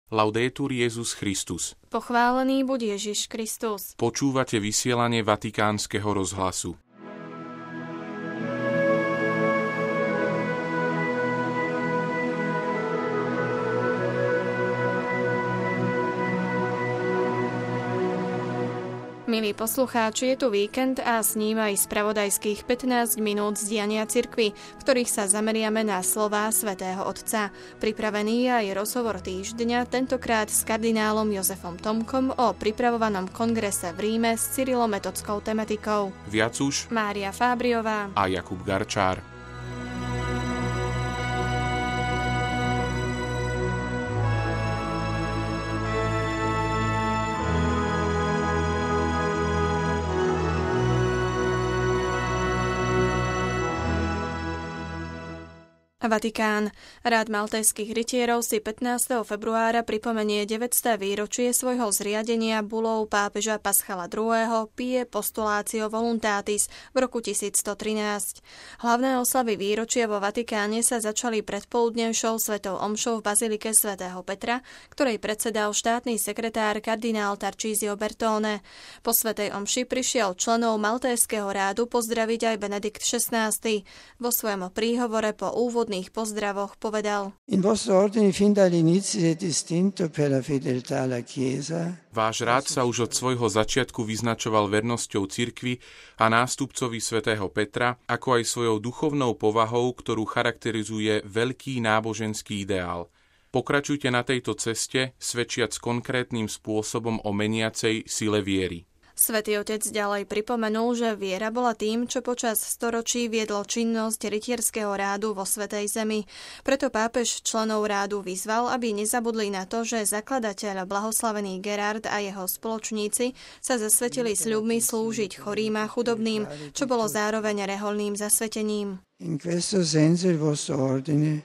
Laudetur Jesus Christus. Pochválený buď Ježiš Kristus. Počúvate vysielanie Vatikánskeho rozhlasu. Milí poslucháči, je tu víkend a s ním aj spravodajských 15 minút z diania cirkvi, v ktorých sa zameriame na slová svätého Otca. Pripravený je aj rozhovor týždňa, tentokrát s kardinálom Jozefom Tomkom o pripravovanom kongrese v Ríme s cyrilometodskou tematikou. Viac už Mária Fábriová a Jakub Garčár. Vatikán. Rád maltéskych rytierov si 15. februára pripomenie 900. výročie svojho zriadenia bulou pápeža Paschala II. Pie Postulatio Voluntatis v roku 1113. Hlavné oslavy výročia vo Vatikáne sa začali predpoludnejšou svetou omšou v bazilike svätého Petra, ktorej predsedal štátny sekretár kardinál Tarcísio Bertone. Po svätej omši prišiel členov maltéského rádu pozdraviť aj Benedikt XVI. Vo svojom príhovore po úvodných pozdravoch povedal: Váš rád sa už od svojho začiatku vyznačoval vernosťou cirkvi a nástupcovi svätého Petra, ako aj svojou duchovnou povahou, ktorú charakterizuje veľký náboženský ideál. Pokračujte na tejto ceste, svedčiac konkrétnym spôsobom o meniacej sile viery. Svätý Otec ďalej pripomenul, že viera bola tým, čo počas storočí viedlo činnosť rytierského rádu vo Svätej Zemi. Preto pápež členov rádu vyzval, aby nezabudli na to, že zakladateľ blahoslavený Gerard a jeho spoločníci sa zasvetili sľubmi slúžiť chorým a chudobným, čo bolo zároveň reholným zasvetením. In questo senso il vostro ordine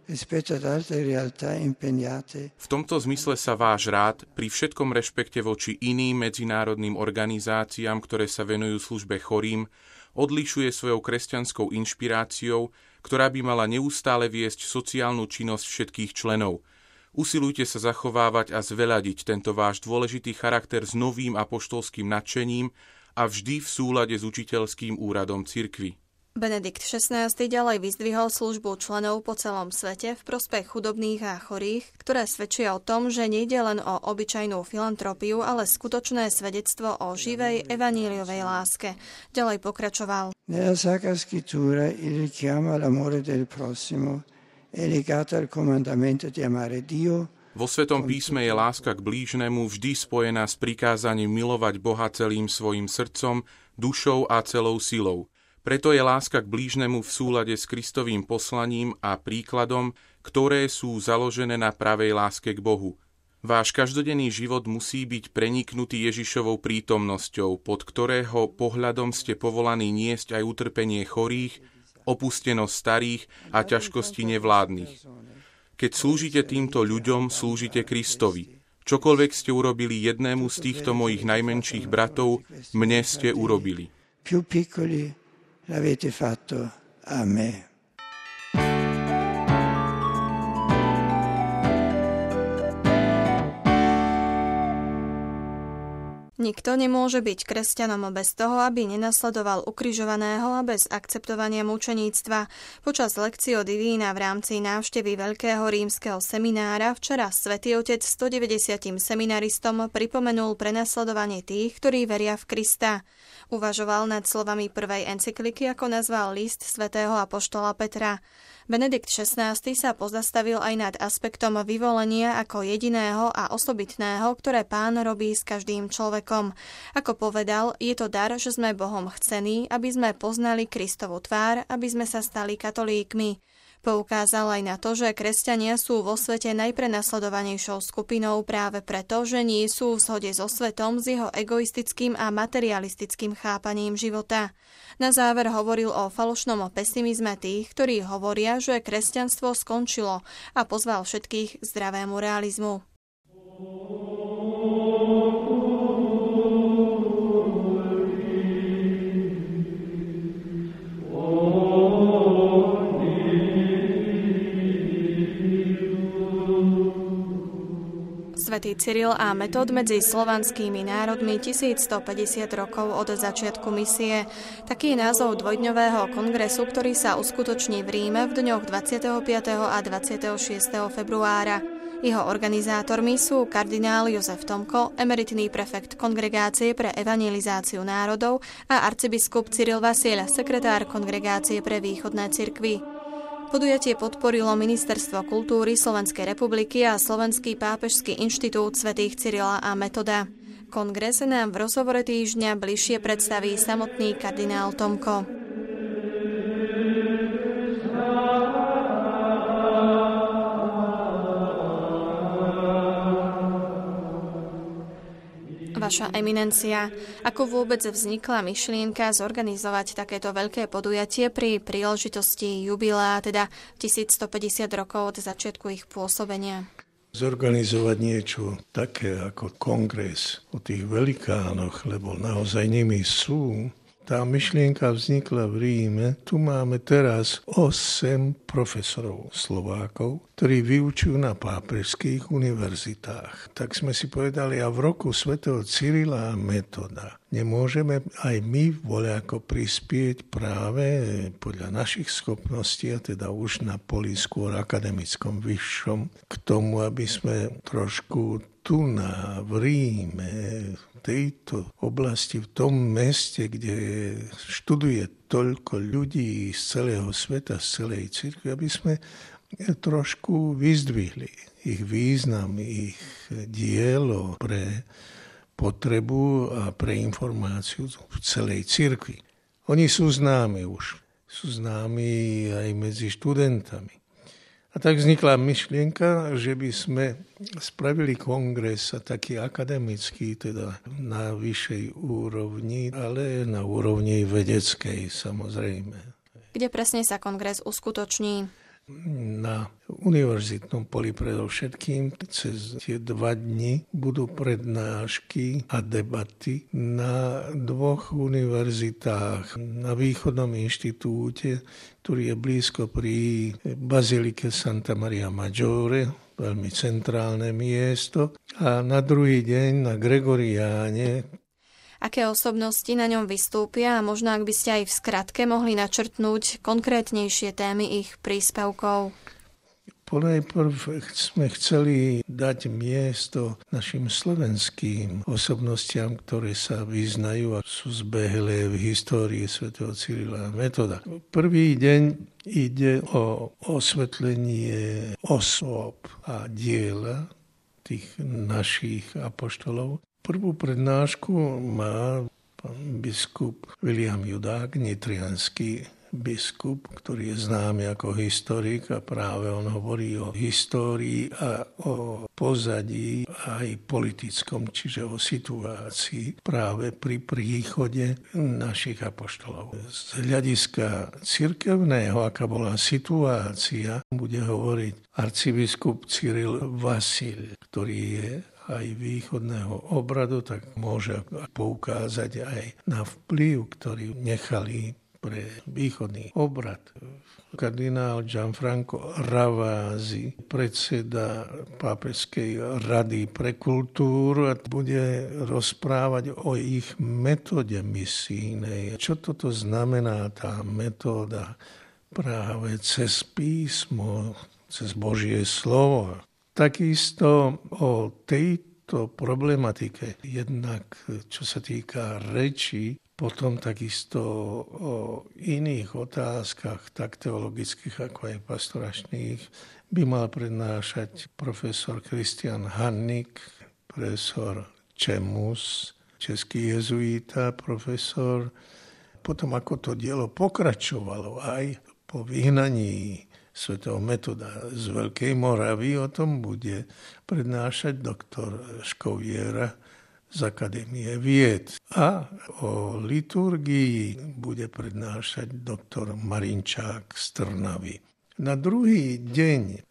v tomto zmysle sa váš rád pri všetkom rešpekte voči iným medzinárodným organizáciám, ktoré sa venujú službe chorým, odlišuje svojou kresťanskou inšpiráciou, ktorá by mala neustále viesť sociálnu činnosť všetkých členov. Usilujte sa zachovávať a zveľadiť tento váš dôležitý charakter s novým apoštolským nadšením a vždy v súlade s učiteľským úradom cirkvi. Benedikt XVI. Ďalej vyzdvihol službu členov po celom svete v prospech chudobných a chorých, ktoré svedčia o tom, že nejde len o obyčajnú filantropiu, ale skutočné svedectvo o živej evaníliovej láske. Ďalej pokračoval. Nella Sacra Scrittura il richiamo all'amore del prossimo è legato al comandamento di amare Dio. Vo Svetom písme je láska k blížnemu vždy spojená s prikázaním milovať Boha celým svojim srdcom, dušou a celou silou. Preto je láska k blížnemu v súlade s Kristovým poslaním a príkladom, ktoré sú založené na pravej láske k Bohu. Váš každodenný život musí byť preniknutý Ježišovou prítomnosťou, pod ktorého pohľadom ste povolaní niesť aj utrpenie chorých, opustenosť starých a ťažkosti nevládnych. Keď slúžite týmto ľuďom, slúžite Kristovi. Čokoľvek ste urobili jednému z týchto mojich najmenších bratov, mne ste urobili. L'avete fatto a me. Nikto nemôže byť kresťanom bez toho, aby nenasledoval ukrižovaného a bez akceptovania mučeníctva. Počas Lectio Divina v rámci návštevy Veľkého rímskeho seminára včera Svätý Otec 190 seminaristom pripomenul prenasledovanie tých, ktorí veria v Krista. Uvažoval nad slovami prvej encykliky, ako nazval list svätého apoštola Petra. Benedikt XVI. Sa pozastavil aj nad aspektom vyvolenia ako jediného a osobitného, ktoré Pán robí s každým človekom. Ako povedal, je to dar, že sme Bohom chcení, aby sme poznali Kristovu tvár, aby sme sa stali katolíkmi. Poukázal aj na to, že kresťania sú vo svete najprenasledovanejšou skupinou práve preto, že nie sú v zhode so svetom, s jeho egoistickým a materialistickým chápaním života. Na záver hovoril o falošnom pesimizme tých, ktorí hovoria, že kresťanstvo skončilo, a pozval všetkých k zdravému realizmu. Svätý Cyril a Metod medzi slovanskými národmi 1150 rokov od začiatku misie. Taký je názov dvojdňového kongresu, ktorý sa uskutoční v Ríme v dňoch 25. a 26. februára. Jeho organizátormi sú kardinál Jozef Tomko, emeritný prefekt Kongregácie pre evangelizáciu národov a arcibiskup Cyril Vasieľ, sekretár Kongregácie pre východné cirkvy. Podujatie podporilo Ministerstvo kultúry Slovenskej republiky a Slovenský pápežský inštitút svätých Cyrila a Metoda. Kongres nám v rozhovore týždňa bližšie predstaví samotný kardinál Tomko. Vaša eminencia, ako vôbec vznikla myšlienka zorganizovať takéto veľké podujatie pri príležitosti jubilea, teda 1150 rokov od začiatku ich pôsobenia? Zorganizovať niečo také ako kongres o tých velikánoch, lebo naozaj nimi sú. Tá myšlienka vznikla v Ríme. Tu máme teraz 8 profesorov Slovákov, ktorí vyučujú na pápežských univerzitách. Tak sme si povedali, a v roku svätého Cyrila a Metoda nemôžeme aj my voľako prispieť práve podľa našich schopností, a teda už na poli skôr akademickom, vyššom, k tomu, aby sme trošku tu v Ríme, v tejto oblasti, v tom meste, kde študuje toľko ľudí z celého sveta, z celej cirkvi, aby sme trošku vyzdvihli ich význam, ich dielo pre potrebu a pre informáciu v celej cirkvi. Oni sú známi už, sú známi aj medzi študentami. A tak vznikla myšlienka, že by sme spravili kongres taký akademický, teda na vyššej úrovni, ale na úrovni vedeckej samozrejme. Kde presne sa kongres uskutoční? Na univerzitnom poli predovšetkým cez tie 2 dni budú prednášky a debaty na 2 univerzitách. Na Východnom inštitúte, ktorý je blízko pri bazilike Santa Maria Maggiore, veľmi centrálne miesto, a na druhý deň na Gregoriáne. Aké osobnosti na ňom vystúpia a možno, ak by ste aj v skratke mohli načrtnúť konkrétnejšie témy ich príspevkov? Ponajprv sme chceli dať miesto našim slovenským osobnostiam, ktoré sa vyznajú a sú zbehlé v histórii svätého Cyrila a Metoda. Prvý deň ide o osvetlenie osôb a diela tých našich apoštolov. Prvú prednášku má pán biskup William Judák, nitriansky biskup, ktorý je známy ako historik, a práve on hovorí o histórii a o pozadí aj politickom, čiže o situácii práve pri príchode našich apoštolov. Z hľadiska cirkevného, aká bola situácia, bude hovoriť arcibiskup Cyril Vasieľ, ktorý je aj východného obradu, tak môže poukázať aj na vplyv, ktorý nechali pre východný obrad. Kardinál Gianfranco Ravasi, predseda Pápežskej rady pre kultúru, bude rozprávať o ich metóde misijnej. Čo toto znamená tá metóda práve cez písmo, cez Božie slovo. Takisto o tejto problematike, jednak čo sa týka reči, potom takisto o iných otázkach, tak teologických ako aj pastoračných, by mal prednášať profesor Kristian Hannik, profesor Čemus, český jezuita, profesor. Potom ako to dielo pokračovalo aj po vyhnaní svätého Metoda z Veľkej Moravy, o tom bude prednášať doktor Škoviera z Akadémie vied. A o liturgii bude prednášať doktor Marinčák z Trnavy. Na druhý deň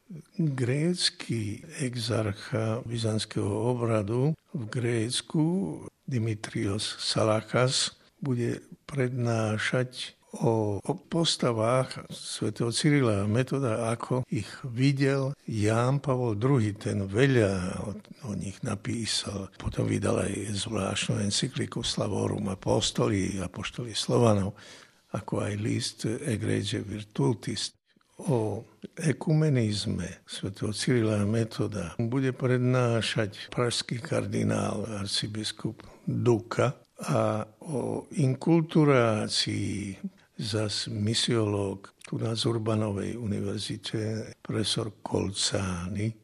grécky exarcha byzantského obradu v Grécku Dimitrios Salakas bude prednášať o postavách svätého Cyrila a Metoda, ako ich videl Ján Pavol II, ten veľa o nich napísal. Potom vydal aj zvláštnu encykliku Slavorum Apostoli Slovanov, ako aj list Egregie Virtutis. O ekumenizme svätého Cyrila a Metoda bude prednášať pražský kardinál arcibiskup Duka a o inkulturácii zas misiológ tu na Zurbanovej univerzite profesor Colzani.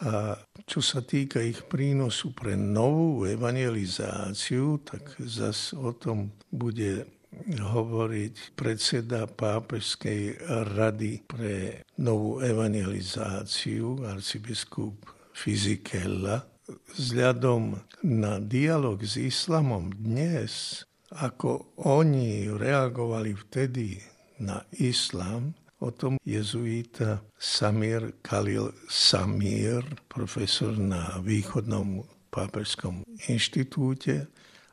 A čo sa týka ich prínosu pre novú evangelizáciu, tak zas o tom bude hovoriť predseda Pápežskej rady pre novú evangelizáciu, arcibiskup Fisichella. Vzhľadom na dialog s islamom dnes, ako oni reagovali vtedy na islam, o tom jezuita Samir Khalil Samir, profesor na Východnom pápežskom inštitúte,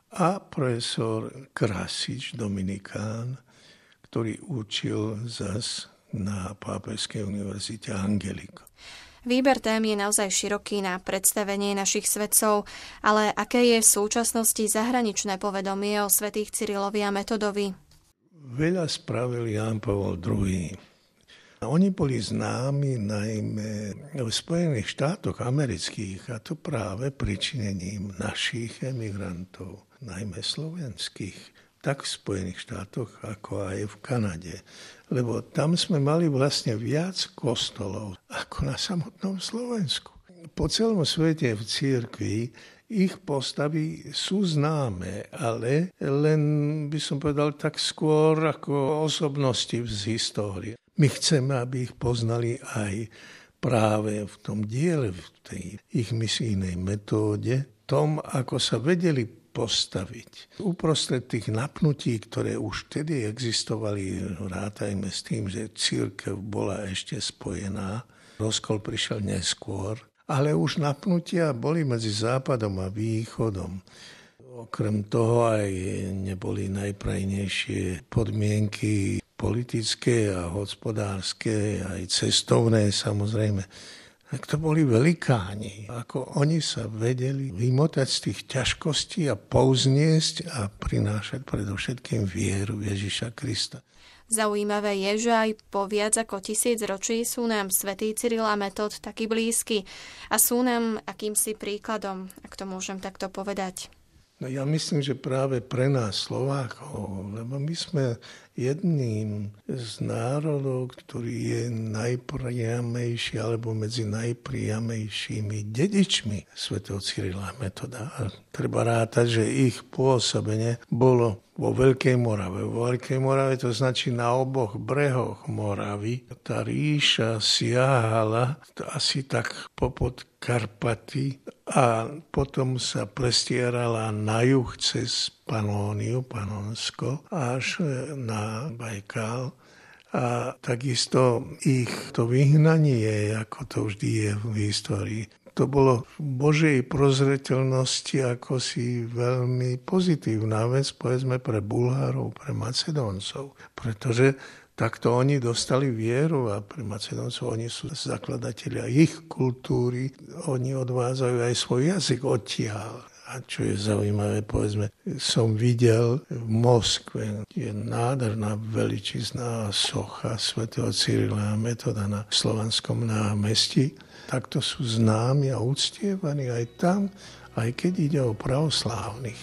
a profesor Krasič, Dominikán, ktorý učil zas na Pápežskej univerzite Angelico. Výber tém je naozaj široký na predstavenie našich svetcov, ale aké je v súčasnosti zahraničné povedomie o svätých Cyrilovi a Metodovi? Veľa spravil Ján Pavol II. Oni boli známi najmä v Spojených štátoch amerických, a to práve pričinením našich emigrantov, najmä slovenských, tak v Spojených štátoch, ako aj v Kanade. Lebo tam sme mali vlastne viac kostolov ako na samotnom Slovensku. Po celom svete v cirkvi ich postavy sú známe, ale len by som povedal tak skôr ako osobnosti z histórie. My chceme, aby ich poznali aj práve v tom diele, v tej ich misijnej metóde, tom, ako sa vedeli postaviť. Uprostred tých napnutí, ktoré už vtedy existovali, rátajme s tým, že cirkev bola ešte spojená, rozkol prišiel neskôr, ale už napnutia boli medzi západom a východom. Okrem toho aj neboli najprajnejšie podmienky politické a hospodárske, aj cestovné samozrejme. Tak to boli velikáni. Ako oni sa vedeli vymotať z tých ťažkostí a povzniesť a prinášať predovšetkým vieru Ježiša Krista. Zaujímavé je, že aj po viac ako 1000 ročí sú nám svätý Cyril a Metod takí blízky a sú nám akýmsi príkladom, ak to môžem takto povedať. No ja myslím, že práve pre nás Slovákov, lebo my sme jedným z národov, ktorý je najpriamejší alebo medzi najpriamejšími dedičmi svätého Cyrila a Metoda. A treba rátať, že ich pôsobenie bolo vo Veľkej Morave. Vo Veľkej Morave to značí na oboch brehoch Moravy. Tá ríša siahala asi tak popod Karpaty a potom sa prestierala na juh cez Panóniu, Panonsko, až na Bajkál. A takisto ich to vyhnanie, ako to vždy je v histórii, to bolo v Božej prozreteľnosti ako si veľmi pozitívna vec, povedzme pre Bulhárov, pre Macedóncov, pretože takto oni dostali vieru a pre Macedóncov oni sú zakladatelia ich kultúry, oni odvádzajú aj svoj jazyk odtiaľ. A čo je zaujímavé, povedzme, som videl v Moskve, je nádherná veličizná socha svätého Cyrila a Metoda na Slovanskom námestí. Takto sú známi a uctievaní aj tam, aj keď ide o pravoslávnych.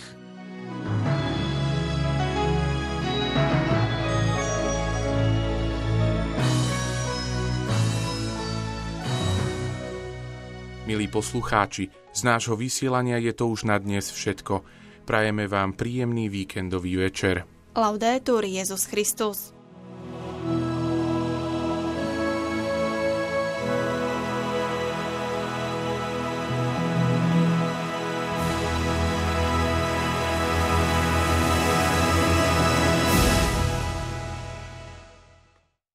Milí poslucháči, z nášho vysielania je to už na dnes všetko. Prajeme vám príjemný víkendový večer. Laudetur Jesus Christus.